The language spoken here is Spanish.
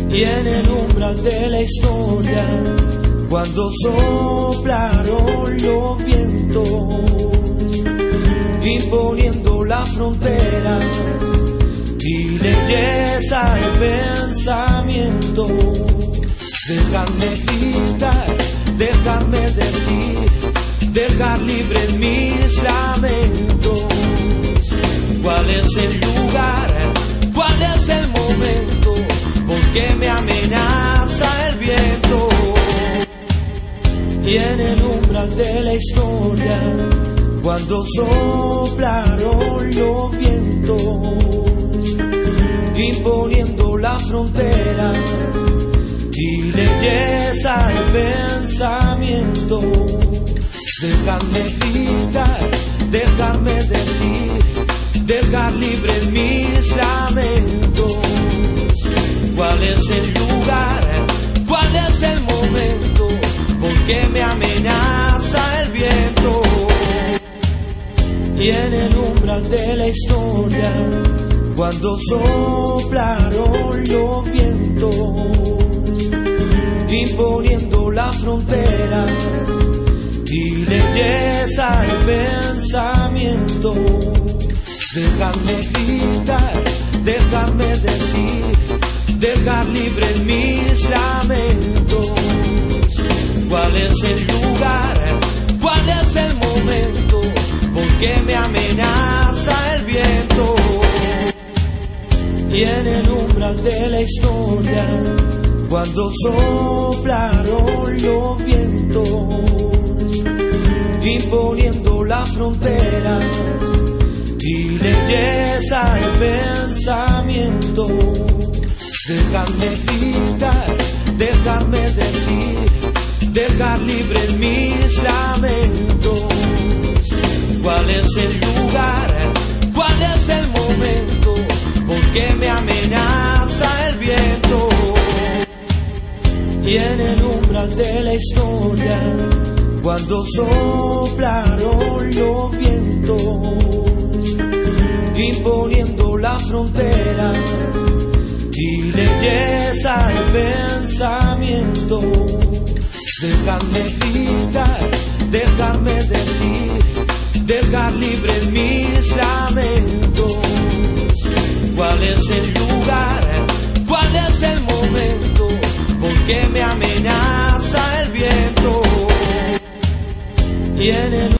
Y en el umbral de la historia, cuando soplaron los vientos, imponiendo las fronteras y leyes al pensamiento, déjame gritar, déjame decir, dejar libres mis lamentos. ¿Cuál es el lugar? ¿Cuál es el momento? Porque me amenaza el viento. Y en el umbral de la historia, cuando soplaron los vientos, imponiendo las fronteras y leyes al pensamiento, déjame gritar, déjame decir, dejar libres mis lamentos. ¿Cuál es el lugar? ¿Cuál es el momento? Porque me amenaza el viento. Y en el umbral de la historia, cuando soplaron los vientos, imponiendo las fronteras y leyes al pensamiento, déjame gritar, déjame decir, dejar libres mis lamentos. ¿Cuál es el lugar? ¿Cuál es el momento? Porque me amenaza el viento. Y en el umbral de la historia, cuando soplaron los vientos, imponiendo las fronteras y leyes al pensamiento, déjame gritar, déjame decir, dejar libres mis lamentos. ¿Cuál es el lugar? ¿Cuál es el momento? Porque me amenaza el viento. Y en el umbral de la historia, cuando soplaron los vientos, imponiendo las fronteras y leyes al pensamiento, déjame gritar, déjame decir, dejar libres mis lamentos. ¿Cuál es el lugar? ¿Cuál es el momento? Porque me amenaza el viento. Y en el